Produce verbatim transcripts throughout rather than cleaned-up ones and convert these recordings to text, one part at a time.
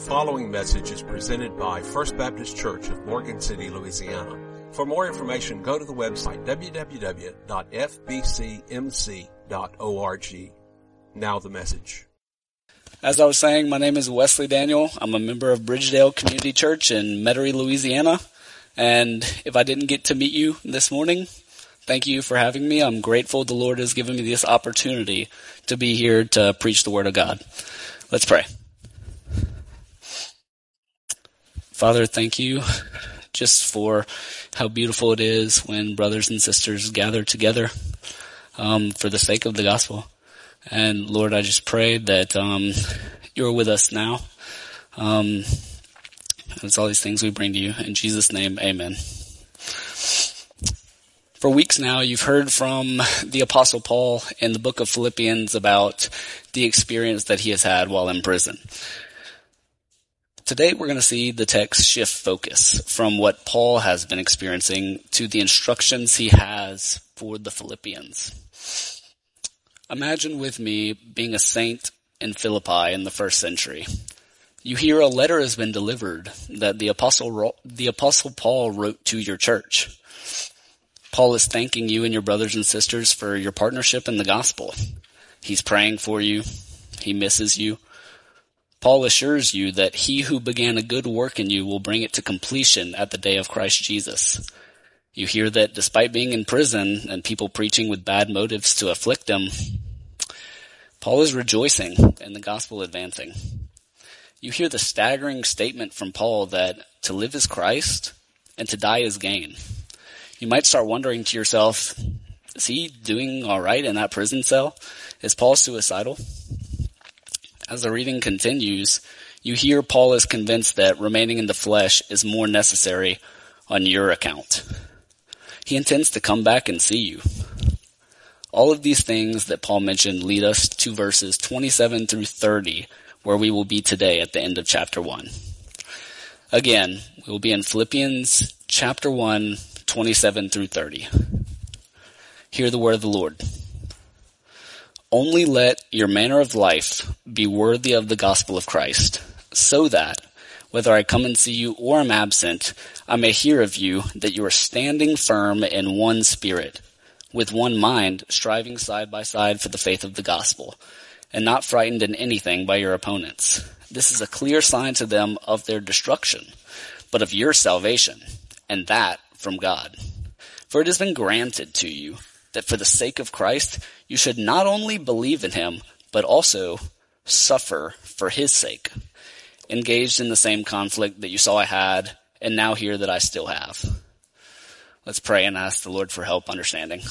following message is presented by First Baptist Church of Morgan City, Louisiana. For more information, go to the website w w w dot f b c m c dot org. Now the message. As I was saying, my name is Wesley Daniel. I'm a member of Bridgedale Community Church in Metairie, Louisiana. And if I didn't get to meet you this morning, thank you for having me. I'm grateful the Lord has given me this opportunity to be here to preach the Word of God. Let's pray. Father, thank you just for how beautiful it is when brothers and sisters gather together um, for the sake of the gospel. And Lord, I just pray that um, you're with us now. Um, it's all these things we bring to you. In Jesus' name, amen. For weeks now, you've heard from the Apostle Paul in the book of Philippians about the experience that he has had while in prison. Today, we're going to see the text shift focus from what Paul has been experiencing to the instructions he has for the Philippians. Imagine with me being a saint in Philippi in the first century. You hear a letter has been delivered that the apostle, the apostle Paul wrote to your church. Paul is thanking you and your brothers and sisters for your partnership in the gospel. He's praying for you. He misses you. Paul assures you that he who began a good work in you will bring it to completion at the day of Christ Jesus. You hear that despite being in prison and people preaching with bad motives to afflict him, Paul is rejoicing and the gospel advancing. You hear the staggering statement from Paul that to live is Christ and to die is gain. You might start wondering to yourself, is he doing all right in that prison cell? Is Paul suicidal? As the reading continues, you hear Paul is convinced that remaining in the flesh is more necessary on your account. He intends to come back and see you. All of these things that Paul mentioned lead us to verses twenty-seven through thirty, where we will be today at the end of chapter one. Again, we will be in Philippians chapter one, twenty-seven through thirty. Hear the word of the Lord. Only let your manner of life be worthy of the gospel of Christ, so that, whether I come and see you or am absent, I may hear of you that you are standing firm in one spirit, with one mind, striving side by side for the faith of the gospel, and not frightened in anything by your opponents. This is a clear sign to them of their destruction, but of your salvation, and that from God. For it has been granted to you that for the sake of Christ, you should not only believe in him, but also suffer for his sake, engaged in the same conflict that you saw I had, and now hear that I still have. Let's pray and ask the Lord for help understanding.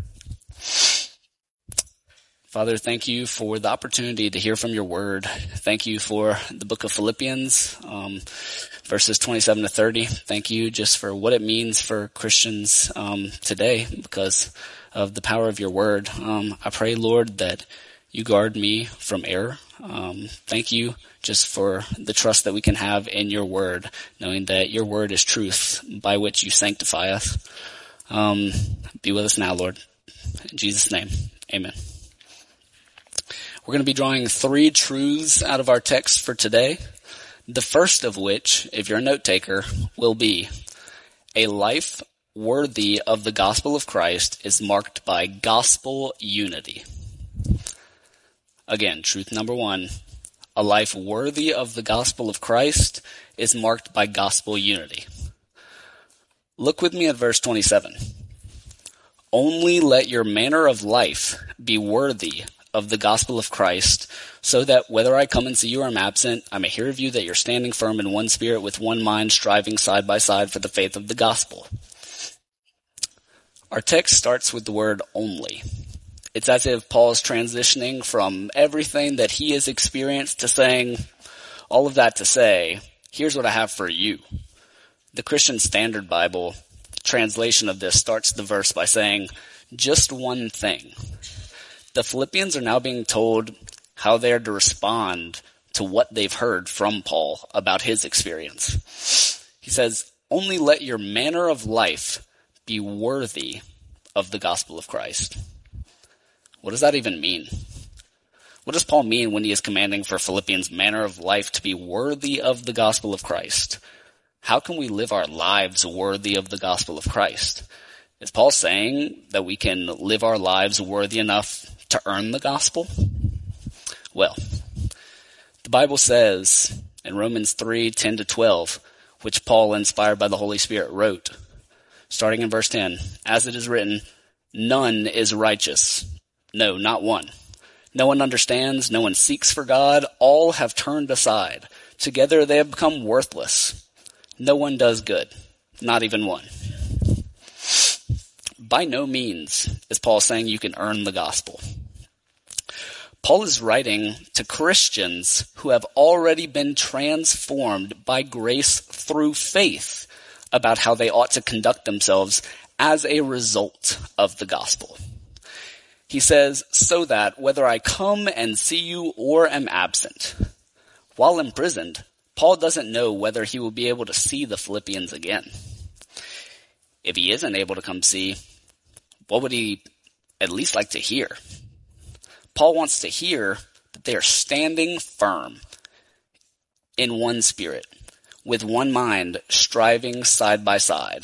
Father, thank you for the opportunity to hear from your word. Thank you for the book of Philippians, um, verses twenty-seven to thirty. Thank you just for what it means for Christians um, today because of the power of your word. Um, I pray, Lord, that you guard me from error. Um, thank you just for the trust that we can have in your word, knowing that your word is truth by which you sanctify us. Um, be with us now, Lord. In Jesus' name, amen. We're going to be drawing three truths out of our text for today. The first of which, if you're a note taker, will be a life worthy of the gospel of Christ is marked by gospel unity. Again, truth number one, a life worthy of the gospel of Christ is marked by gospel unity. Look with me at verse twenty-seven. Only let your manner of life be worthy of the gospel of Christ, so that whether I come and see you or am absent, I may hear of you that you're standing firm in one spirit with one mind, striving side by side for the faith of the gospel. Our text starts with the word only. It's as if Paul is transitioning from everything that he has experienced to saying, all of that to say, here's what I have for you. The Christian Standard Bible translation of this starts the verse by saying, just one thing. The Philippians are now being told how they are to respond to what they've heard from Paul about his experience. He says, only let your manner of life be worthy of the gospel of Christ. What does that even mean? What does Paul mean when he is commanding for Philippians' manner of life to be worthy of the gospel of Christ? How can we live our lives worthy of the gospel of Christ? Is Paul saying that we can live our lives worthy enough to earn the gospel? Well, the Bible says in Romans three, ten to twelve, which Paul, inspired by the Holy Spirit, wrote, starting in verse ten, as it is written, none is righteous. No, not one. No one understands. No one seeks for God. All have turned aside. Together they have become worthless. No one does good. Not even one. By no means is Paul saying you can earn the gospel. Paul is writing to Christians who have already been transformed by grace through faith about how they ought to conduct themselves as a result of the gospel. He says, so that whether I come and see you or am absent, while imprisoned, Paul doesn't know whether he will be able to see the Philippians again. If he isn't able to come see, what would he at least like to hear? Paul wants to hear that they are standing firm in one spirit, with one mind, striving side by side.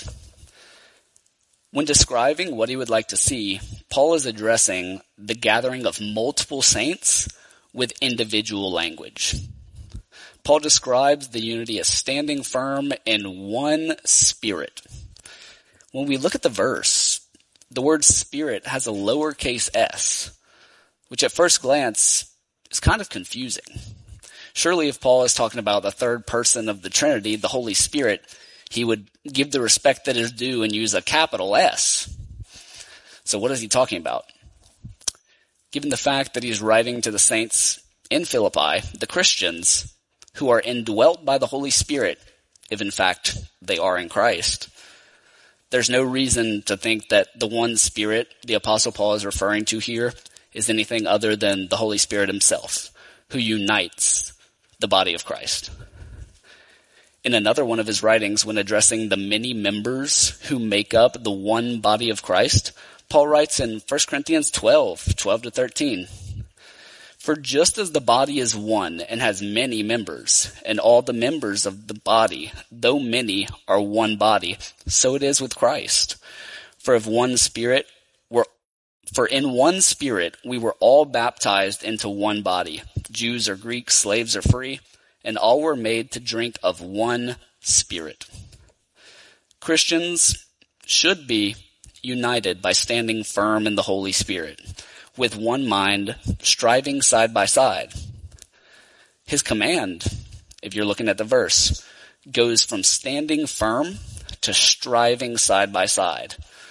When describing what he would like to see, Paul is addressing the gathering of multiple saints with individual language. Paul describes the unity as standing firm in one spirit. When we look at the verse, the word spirit has a lowercase s, which at first glance is kind of confusing. Surely if Paul is talking about the third person of the Trinity, the Holy Spirit, he would give the respect that is due and use a capital S. So what is he talking about? Given the fact that he's writing to the saints in Philippi, the Christians, who are indwelt by the Holy Spirit, if in fact they are in Christ, there's no reason to think that the one Spirit the Apostle Paul is referring to here is anything other than the Holy Spirit himself, who unites the body of Christ. In another one of his writings, when addressing the many members who make up the one body of Christ, Paul writes in First Corinthians twelve, twelve to thirteen, for just as the body is one and has many members, and all the members of the body, though many, are one body, so it is with Christ. For if one Spirit were, for in one Spirit we were all baptized into one body, Jews or Greeks, slaves or free, and all were made to drink of one Spirit. Christians should be united by standing firm in the Holy Spirit, with one mind, striving side by side. His command, if you're looking at the verse, goes from standing firm to striving side by side.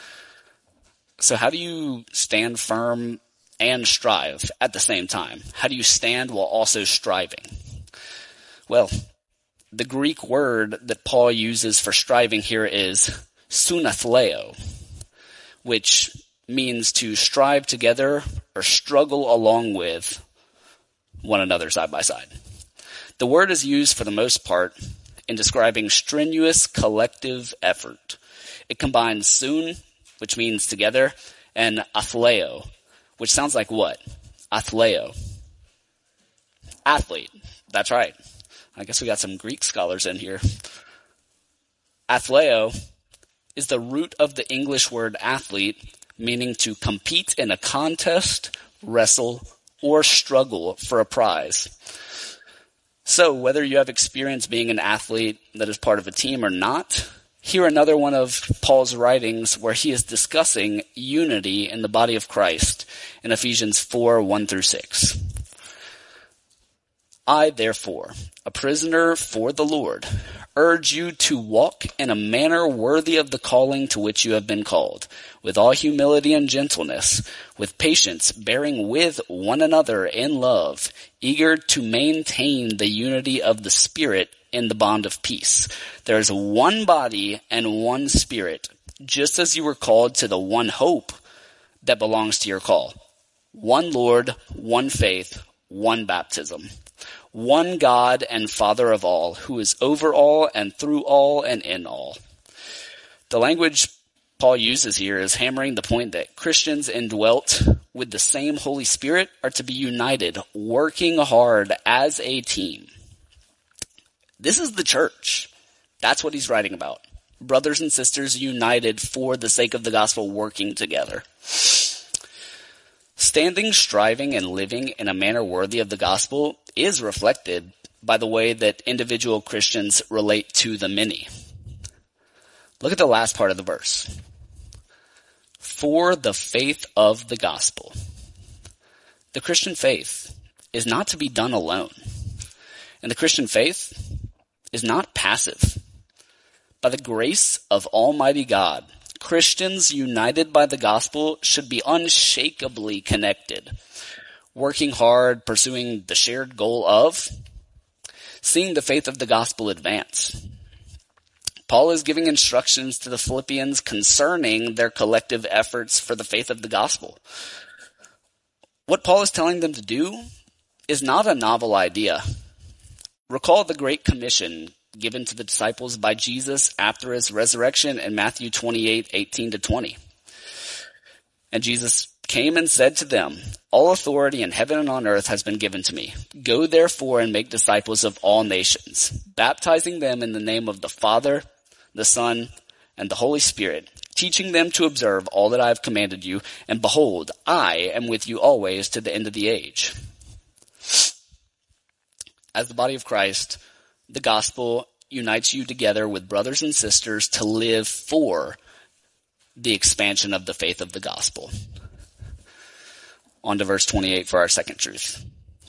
So how do you stand firm and strive at the same time? How do you stand while also striving? Well, the Greek word that Paul uses for striving here is sunathleo, which means to strive together or struggle along with one another side by side. The word is used for the most part in describing strenuous collective effort. It combines sun, which means together, and athleo, which sounds like what? Athleo. Athlete. That's right. I guess we got some Greek scholars in here. Athleo is the root of the English word athlete, meaning to compete in a contest, wrestle, or struggle for a prize. So whether you have experience being an athlete that is part of a team or not, hear another one of Paul's writings where he is discussing unity in the body of Christ in Ephesians four, one through six. I, therefore, a prisoner for the Lord, urge you to walk in a manner worthy of the calling to which you have been called, with all humility and gentleness, with patience, bearing with one another in love, eager to maintain the unity of the Spirit in the bond of peace. There is one body and one Spirit, just as you were called to the one hope that belongs to your call. One Lord, one faith, one baptism. One God and Father of all, who is over all and through all and in all. The language Paul uses here is hammering the point that Christians indwelt with the same Holy Spirit are to be united, working hard as a team. This is the church. That's what he's writing about. Brothers and sisters united for the sake of the gospel, working together. Standing, striving, and living in a manner worthy of the gospel is reflected by the way that individual Christians relate to the many. Look at the last part of the verse. For the faith of the gospel. The Christian faith is not to be done alone. And the Christian faith is not passive. By the grace of Almighty God, Christians united by the gospel should be unshakably connected, working hard, pursuing the shared goal of seeing the faith of the gospel advance. Paul is giving instructions to the Philippians concerning their collective efforts for the faith of the gospel. What Paul is telling them to do is not a novel idea. Recall the Great Commission given to the disciples by Jesus after his resurrection in Matthew twenty-eight, eighteen to twenty. And Jesus came and said to them, all authority in heaven and on earth has been given to me. Go therefore and make disciples of all nations, baptizing them in the name of the Father, the Son, and the Holy Spirit, teaching them to observe all that I have commanded you. And behold, I am with you always to the end of the age. As the body of Christ, the gospel unites you together with brothers and sisters to live for the expansion of the faith of the gospel. On to verse twenty-eight for our second truth.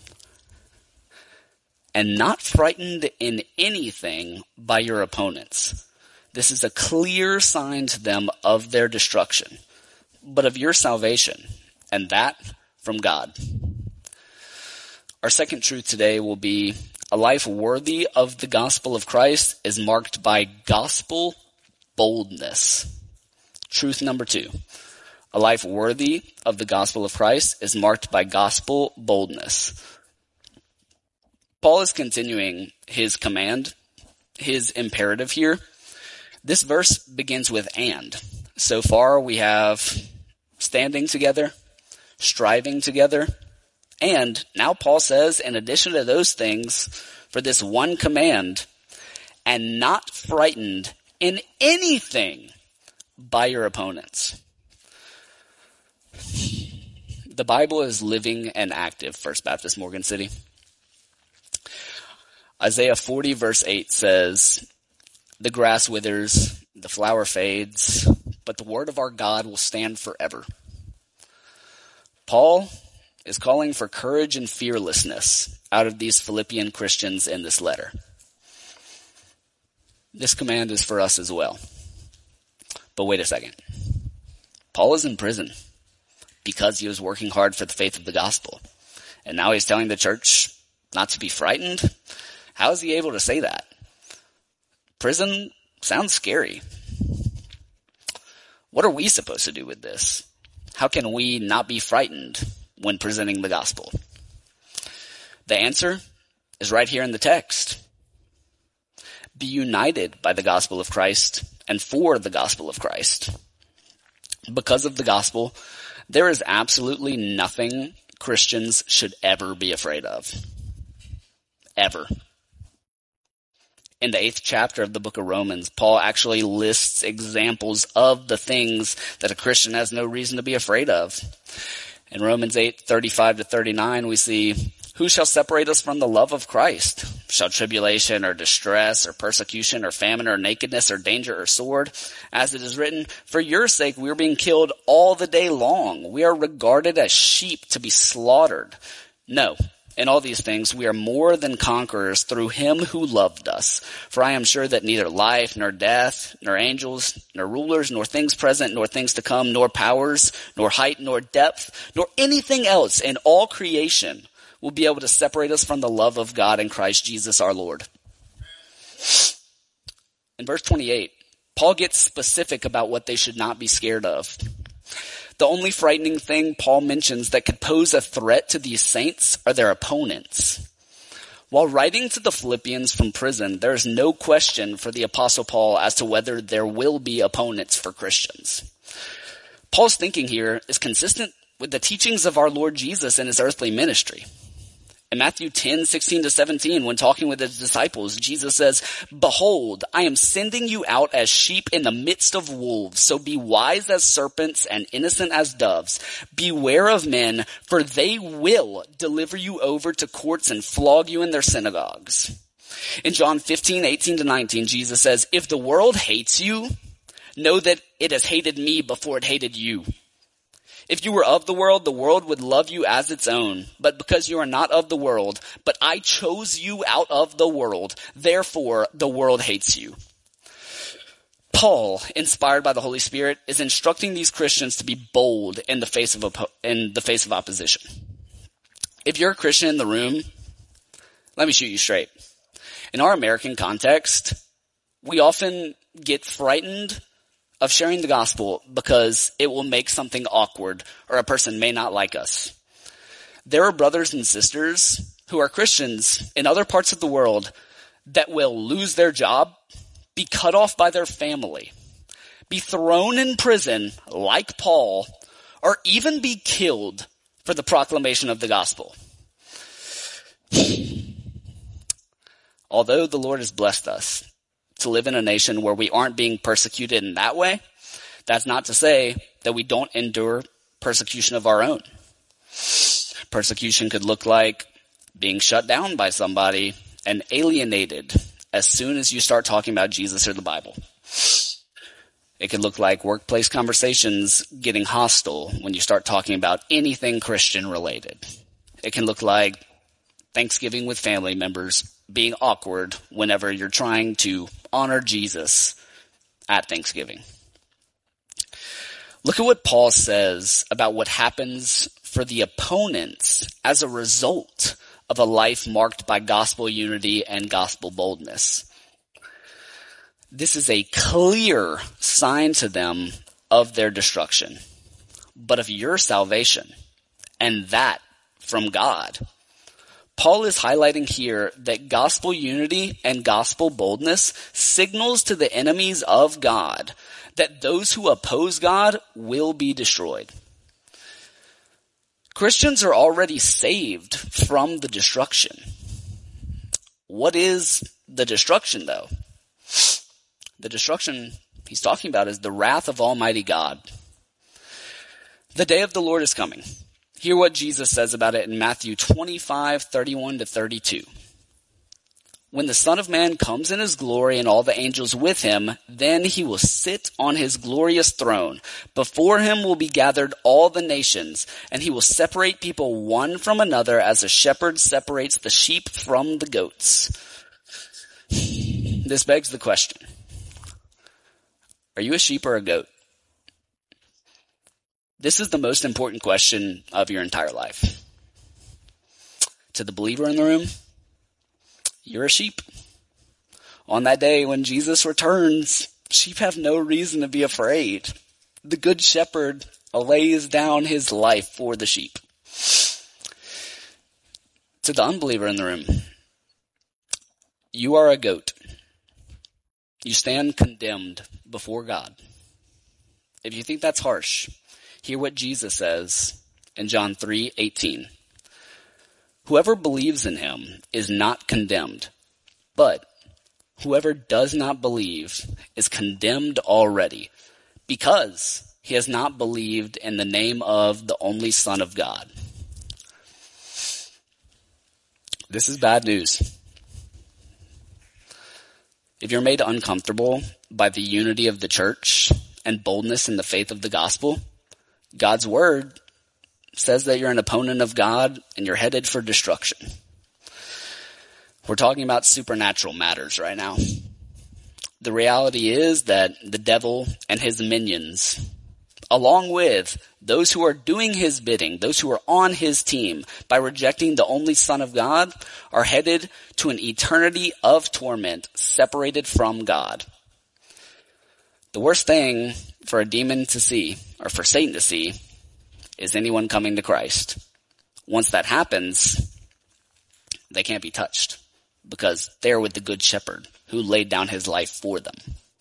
And not frightened in anything by your opponents. This is a clear sign to them of their destruction, but of your salvation, and that from God. Our second truth today will be a life worthy of the gospel of Christ is marked by gospel boldness. Truth number two. A life worthy of the gospel of Christ is marked by gospel boldness. Paul is continuing his command, his imperative here. This verse begins with and. So far we have standing together, striving together, and now Paul says, in addition to those things, for this one command, and not frightened in anything by your opponents. The Bible is living and active, First Baptist Morgan City. Isaiah forty verse eight says, the grass withers, the flower fades, but the word of our God will stand forever. Paul is calling for courage and fearlessness out of these Philippian Christians in this letter. This command is for us as well. But wait a second. Paul is in prison because he was working hard for the faith of the gospel. And now he's telling the church not to be frightened. How is he able to say that? Prison sounds scary. What are we supposed to do with this? How can we not be frightened when presenting the gospel? The answer is right here in the text. Be united by the gospel of Christ and for the gospel of Christ. Because of the gospel, there is absolutely nothing Christians should ever be afraid of. Ever. In the eighth chapter of the book of Romans, Paul actually lists examples of the things that a Christian has no reason to be afraid of. In Romans eight, thirty-five to thirty-nine, we see, who shall separate us from the love of Christ? Shall tribulation or distress or persecution or famine or nakedness or danger or sword? As it is written, for your sake we are being killed all the day long. We are regarded as sheep to be slaughtered. No, in all these things we are more than conquerors through him who loved us. For I am sure that neither life, nor death, nor angels, nor rulers, nor things present, nor things to come, nor powers, nor height, nor depth, nor anything else in all creation will be able to separate us from the love of God in Christ Jesus our Lord. In verse twenty-eight, Paul gets specific about what they should not be scared of. The only frightening thing Paul mentions that could pose a threat to these saints are their opponents. While writing to the Philippians from prison, there is no question for the Apostle Paul as to whether there will be opponents for Christians. Paul's thinking here is consistent with the teachings of our Lord Jesus in his earthly ministry. In Matthew ten, sixteen to seventeen, when talking with his disciples, Jesus says, "Behold, I am sending you out as sheep in the midst of wolves, so be wise as serpents and innocent as doves. Beware of men, for they will deliver you over to courts and flog you in their synagogues." In John fifteen, eighteen to nineteen, Jesus says, "If the world hates you, know that it has hated me before it hated you. If you were of the world, the world would love you as its own. But because you are not of the world, but I chose you out of the world, therefore the world hates you." Paul, inspired by the Holy Spirit, is instructing these Christians to be bold in the face of oppo- in the face of opposition. If you're a Christian in the room, let me shoot you straight. In our American context, we often get frightened of sharing the gospel because it will make something awkward or a person may not like us. There are brothers and sisters who are Christians in other parts of the world that will lose their job, be cut off by their family, be thrown in prison like Paul, or even be killed for the proclamation of the gospel. Although the Lord has blessed us to live in a nation where we aren't being persecuted in that way, that's not to say that we don't endure persecution of our own. Persecution could look like being shut down by somebody and alienated as soon as you start talking about Jesus or the Bible. It could look like workplace conversations getting hostile when you start talking about anything Christian related. It can look like Thanksgiving with family members being awkward whenever you're trying to honor Jesus at Thanksgiving. Look at what Paul says about what happens for the opponents as a result of a life marked by gospel unity and gospel boldness. This is a clear sign to them of their destruction, but of your salvation, and that from God. Paul is highlighting here that gospel unity and gospel boldness signals to the enemies of God that those who oppose God will be destroyed. Christians are already saved from the destruction. What is the destruction, though? The destruction he's talking about is the wrath of Almighty God. The day of the Lord is coming. Hear what Jesus says about it in Matthew twenty-five, thirty-one to thirty-two. When the Son of Man comes in his glory and all the angels with him, then he will sit on his glorious throne. Before him will be gathered all the nations, and he will separate people one from another as a shepherd separates the sheep from the goats. This begs the question: are you a sheep or a goat? This is the most important question of your entire life. To the believer in the room, you're a sheep. On that day when Jesus returns, sheep have no reason to be afraid. The good shepherd lays down his life for the sheep. To the unbeliever in the room, you are a goat. You stand condemned before God. If you think that's harsh, hear what Jesus says in John three eighteen. Whoever believes in him is not condemned, but whoever does not believe is condemned already, because he has not believed in the name of the only Son of God. This is bad news. If you're made uncomfortable by the unity of the church and boldness in the faith of the gospel, God's word says that you're an opponent of God and you're headed for destruction. We're talking about supernatural matters right now. The reality is that the devil and his minions, along with those who are doing his bidding, those who are on his team, by rejecting the only Son of God, are headed to an eternity of torment separated from God. The worst thing for a demon to see, or for Satan to see, is anyone coming to Christ. Once that happens, they can't be touched. because they're with the good shepherd who laid down his life for them.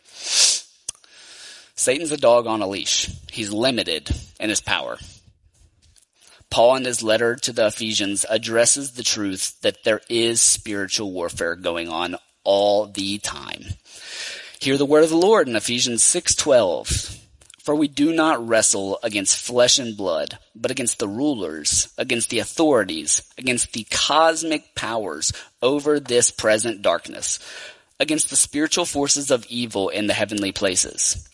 Satan's a dog on a leash. He's limited in his power. Paul, in his letter to the Ephesians, addresses the truth that there is spiritual warfare going on all the time. Hear the word of the Lord in Ephesians six twelve. For we do not wrestle against flesh and blood, but against the rulers, against the authorities, against the cosmic powers over this present darkness, against the spiritual forces of evil in the heavenly places.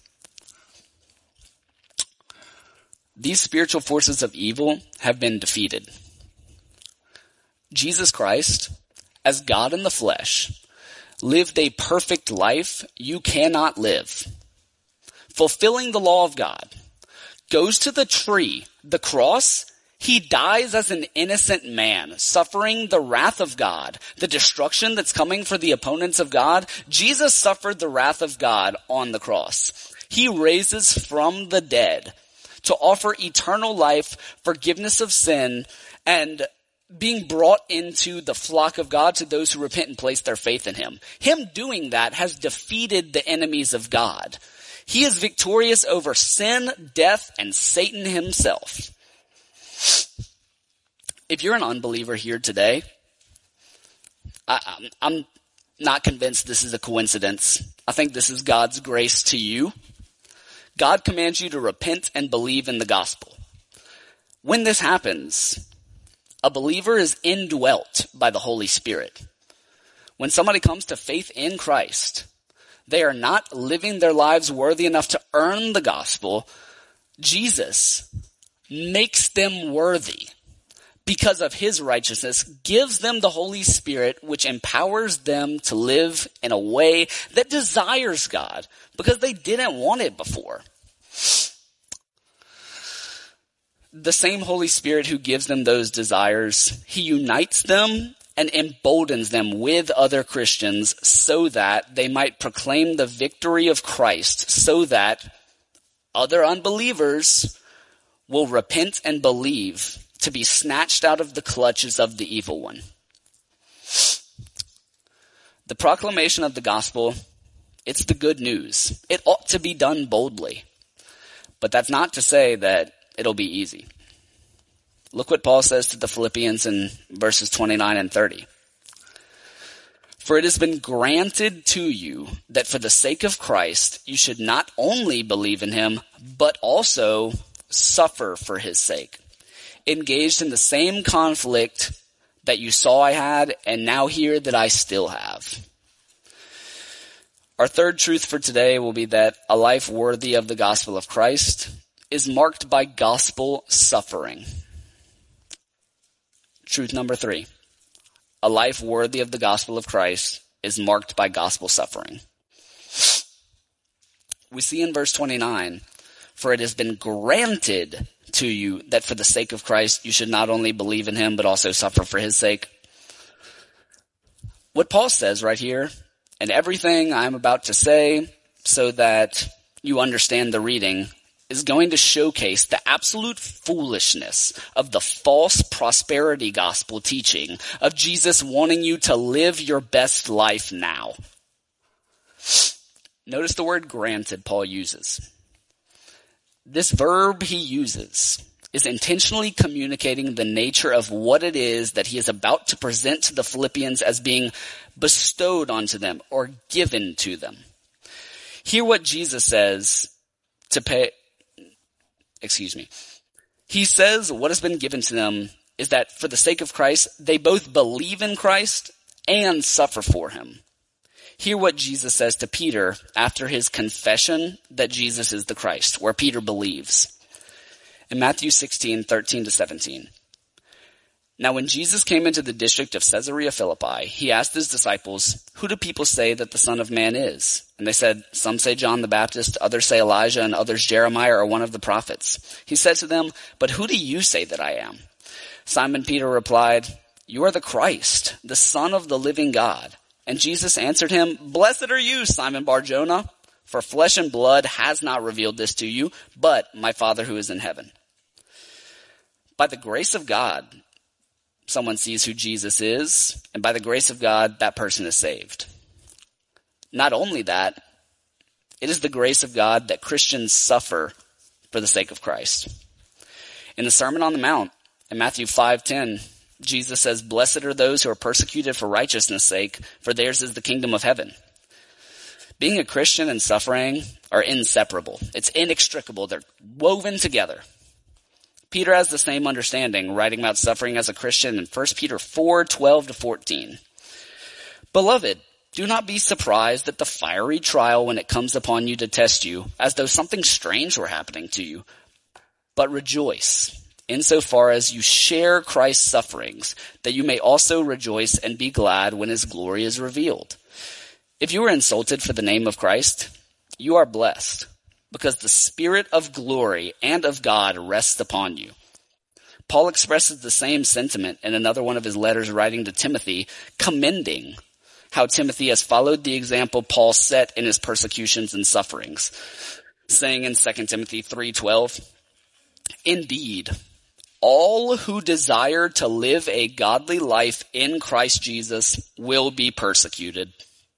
These spiritual forces of evil have been defeated. Jesus Christ, as God in the flesh, lived a perfect life you cannot live, fulfilling the law of God, goes to the tree, the cross. He dies as an innocent man, suffering the wrath of God, the destruction that's coming for the opponents of God. Jesus suffered the wrath of God on the cross. He raises from the dead to offer eternal life, forgiveness of sin, and being brought into the flock of God to those who repent and place their faith in him. Him doing that has defeated the enemies of God. He is victorious over sin, death, and Satan himself. If you're an unbeliever here today, I, I'm not convinced this is a coincidence. I think this is God's grace to you. God commands you to repent and believe in the gospel. When this happens, a believer is indwelt by the Holy Spirit. When somebody comes to faith in Christ, they are not living their lives worthy enough to earn the gospel. Jesus makes them worthy because of his righteousness, gives them the Holy Spirit, which empowers them to live in a way that desires God because they didn't want it before. The same Holy Spirit who gives them those desires, he unites them and emboldens them with other Christians so that they might proclaim the victory of Christ, so that other unbelievers will repent and believe to be snatched out of the clutches of the evil one. The proclamation of the gospel, it's the good news. It ought to be done boldly. But that's not to say that it'll be easy. Look what Paul says to the Philippians in verses twenty-nine and thirty. For it has been granted to you that for the sake of Christ you should not only believe in him, but also suffer for his sake. Engaged in the same conflict that you saw I had and now hear that I still have. Our third truth for today will be that a life worthy of the gospel of Christ is marked by gospel suffering. Truth number three. A life worthy of the gospel of Christ is marked by gospel suffering. We see in verse twenty-nine, for it has been granted to you that for the sake of Christ you should not only believe in him but also suffer for his sake. What Paul says right here, and everything I'm about to say so that you understand the reading, is going to showcase the absolute foolishness of the false prosperity gospel teaching of Jesus wanting you to live your best life now. Notice the word granted Paul uses. This verb he uses is intentionally communicating the nature of what it is that he is about to present to the Philippians as being bestowed onto them or given to them. Hear what Jesus says to pay, excuse me. He says what has been given to them is that for the sake of Christ, they both believe in Christ and suffer for him. Hear what Jesus says to Peter after his confession that Jesus is the Christ, where Peter believes. In Matthew sixteen, thirteen to seventeen. Now when Jesus came into the district of Caesarea Philippi, he asked his disciples, who do people say that the Son of Man is? And they said, some say John the Baptist, others say Elijah, and others Jeremiah or one of the prophets. He said to them, but who do you say that I am? Simon Peter replied, you are the Christ, the Son of the living God. And Jesus answered him, blessed are you, Simon Bar-Jonah, for flesh and blood has not revealed this to you, but my Father who is in heaven. By the grace of God, someone sees who Jesus is, and by the grace of God, that person is saved. Not only that, it is the grace of God that Christians suffer for the sake of Christ. In the Sermon on the Mount, in Matthew five ten, Jesus says, "Blessed are those who are persecuted for righteousness' sake, for theirs is the kingdom of heaven." Being a Christian and suffering are inseparable. It's inextricable. They're woven together. Peter has the same understanding, writing about suffering as a Christian in First Peter four twelve to fourteen. "Beloved, do not be surprised at the fiery trial when it comes upon you to test you, as though something strange were happening to you. But rejoice, insofar as you share Christ's sufferings, that you may also rejoice and be glad when his glory is revealed. If you are insulted for the name of Christ, you are blessed, because the Spirit of glory and of God rests upon you." Paul expresses the same sentiment in another one of his letters writing to Timothy, commending how Timothy has followed the example Paul set in his persecutions and sufferings, saying in Second Timothy three twelve, "Indeed, all who desire to live a godly life in Christ Jesus will be persecuted."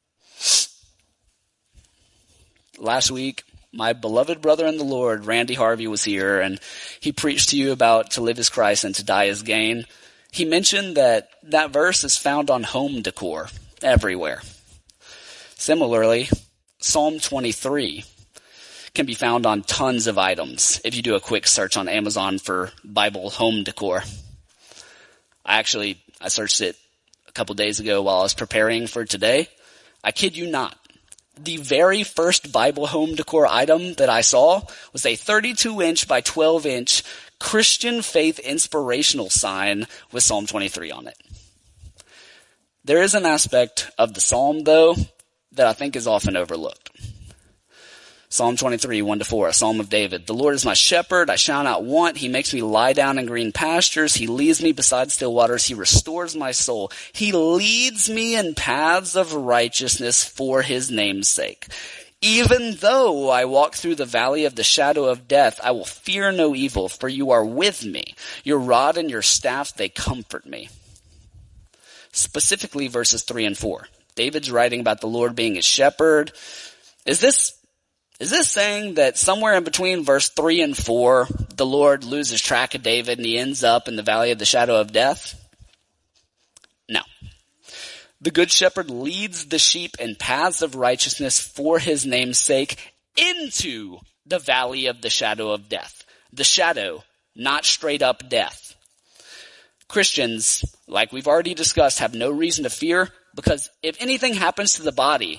Last week, my beloved brother in the Lord, Randy Harvey, was here, and he preached to you about to live as Christ and to die as gain. He mentioned that that verse is found on home decor everywhere. Similarly, Psalm twenty-three can be found on tons of items if you do a quick search on Amazon for Bible home decor. I actually, I searched it a couple days ago while I was preparing for today. I kid you not. The very first Bible home decor item that I saw was a thirty-two inch by twelve inch Christian faith inspirational sign with Psalm twenty-three on it. There is an aspect of the psalm, though, that I think is often overlooked. Psalm twenty-three, one to four, a psalm of David. "The Lord is my shepherd, I shall not want. He makes me lie down in green pastures. He leads me beside still waters. He restores my soul. He leads me in paths of righteousness for his name's sake. Even though I walk through the valley of the shadow of death, I will fear no evil, for you are with me. Your rod and your staff, they comfort me." Specifically verses three and four. David's writing about the Lord being his shepherd. Is this Is this saying that somewhere in between verse three and four, the Lord loses track of David and he ends up in the valley of the shadow of death? No. The good shepherd leads the sheep in paths of righteousness for his name's sake into the valley of the shadow of death. The shadow, not straight up death. Christians, like we've already discussed, have no reason to fear, because if anything happens to the body,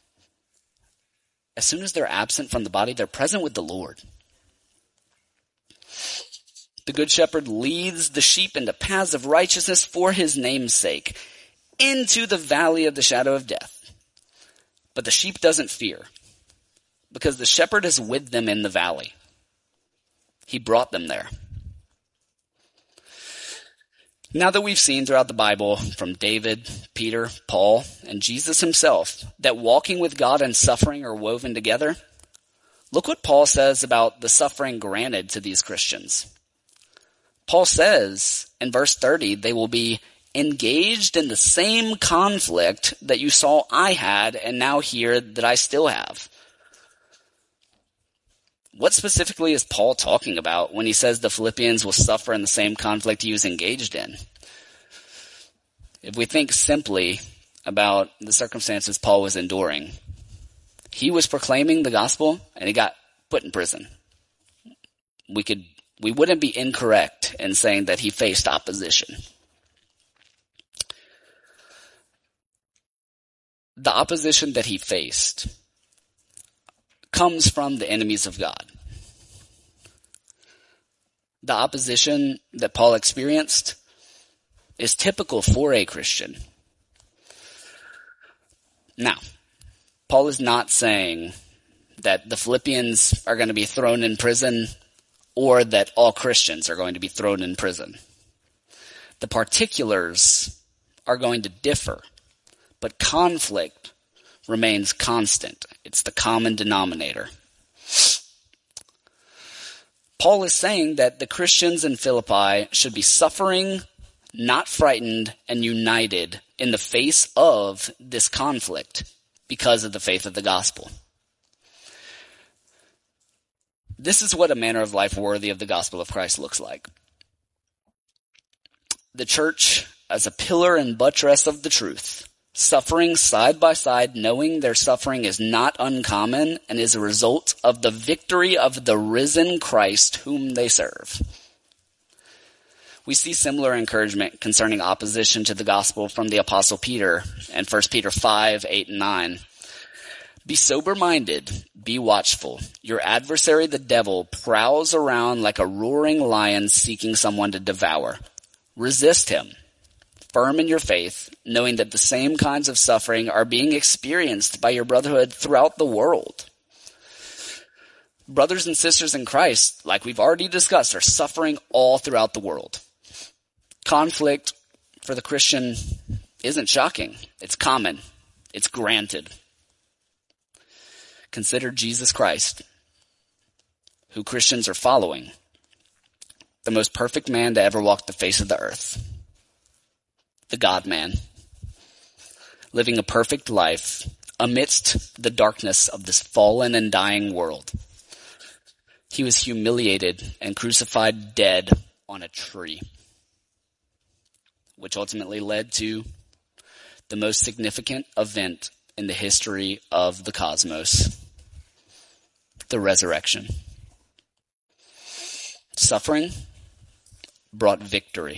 as soon as they're absent from the body, they're present with the Lord. The good shepherd leads the sheep into paths of righteousness for his name's sake, into the valley of the shadow of death. But the sheep doesn't fear, because the shepherd is with them in the valley. He brought them there. Now that we've seen throughout the Bible, from David, Peter, Paul, and Jesus himself, that walking with God and suffering are woven together, look what Paul says about the suffering granted to these Christians. Paul says in verse thirty, they will be engaged in the same conflict that you saw I had and now hear that I still have. What specifically is Paul talking about when he says the Philippians will suffer in the same conflict he was engaged in? If we think simply about the circumstances Paul was enduring, he was proclaiming the gospel and he got put in prison. We could, we wouldn't be incorrect in saying that he faced opposition. The opposition that he faced comes from the enemies of God. The opposition that Paul experienced is typical for a Christian. Now, Paul is not saying that the Philippians are going to be thrown in prison or that all Christians are going to be thrown in prison. The particulars are going to differ, but conflict remains constant. It's the common denominator. Paul is saying that the Christians in Philippi should be suffering not frightened, and united in the face of this conflict because of the faith of the gospel. This is what a manner of life worthy of the gospel of Christ looks like. The church as a pillar and buttress of the truth, suffering side by side, knowing their suffering is not uncommon and is a result of the victory of the risen Christ whom they serve. We see similar encouragement concerning opposition to the gospel from the Apostle Peter in First Peter five, eight, and nine. Be sober-minded, be watchful. Your adversary, the devil, prowls around like a roaring lion seeking someone to devour. Resist him, firm in your faith, knowing that the same kinds of suffering are being experienced by your brotherhood throughout the world. Brothers and sisters in Christ, like we've already discussed, are suffering all throughout the world. Conflict for the Christian isn't shocking. It's common. It's granted. Consider Jesus Christ, who Christians are following, the most perfect man to ever walk the face of the earth, the God-man, living a perfect life amidst the darkness of this fallen and dying world. He was humiliated and crucified dead on a tree, which ultimately led to the most significant event in the history of the cosmos, the resurrection. Suffering brought victory.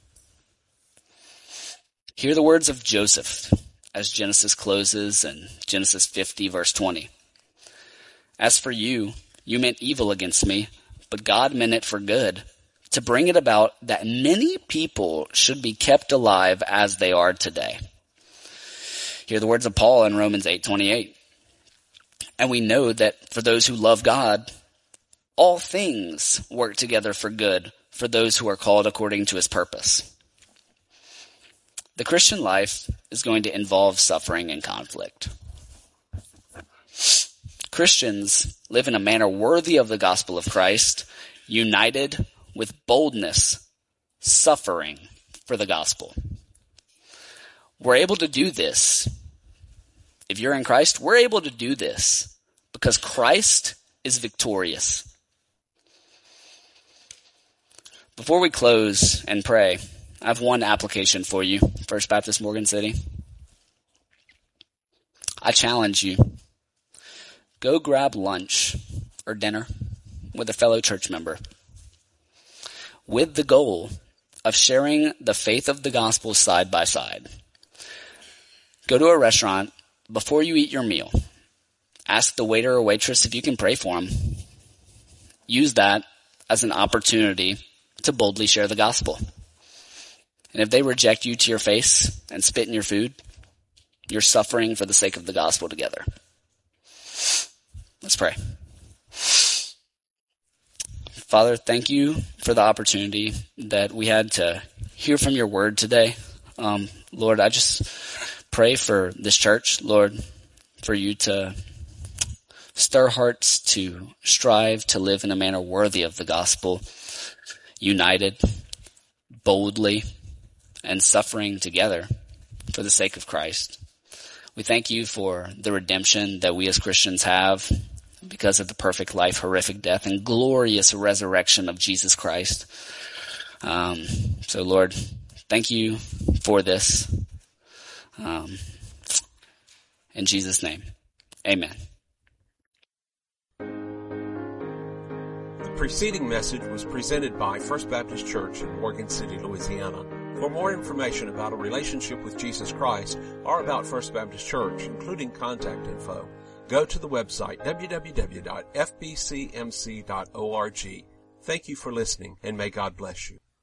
Hear the words of Joseph as Genesis closes in Genesis fifty, verse twenty. As for you, you meant evil against me, but God meant it for good, to bring it about that many people should be kept alive as they are today. Hear the words of Paul in Romans eight twenty-eight. And we know that for those who love God, all things work together for good for those who are called according to his purpose. The Christian life is going to involve suffering and conflict. Christians live in a manner worthy of the gospel of Christ, united with boldness, suffering for the gospel. We're able to do this. If you're in Christ, we're able to do this because Christ is victorious. Before we close and pray, I have one application for you, First Baptist Morgan City. I challenge you. Go grab lunch or dinner with a fellow church member with the goal of sharing the faith of the gospel side by side. Go to a restaurant before you eat your meal. Ask the waiter or waitress if you can pray for them. Use that as an opportunity to boldly share the gospel. And if they reject you to your face and spit in your food, you're suffering for the sake of the gospel together. Let's pray. Father, thank you for the opportunity that we had to hear from your word today. Um, Lord, I just pray for this church, Lord, for you to stir hearts to strive to live in a manner worthy of the gospel, united, boldly, and suffering together for the sake of Christ. We thank you for the redemption that we as Christians have because of the perfect life, horrific death, and glorious resurrection of Jesus Christ. Um, so, Lord, thank you for this. Um, in Jesus' name, amen. The preceding message was presented by First Baptist Church in Morgan City, Louisiana. For more information about a relationship with Jesus Christ or about First Baptist Church, including contact info, go to the website w w w dot f b c m c dot org. Thank you for listening, and may God bless you.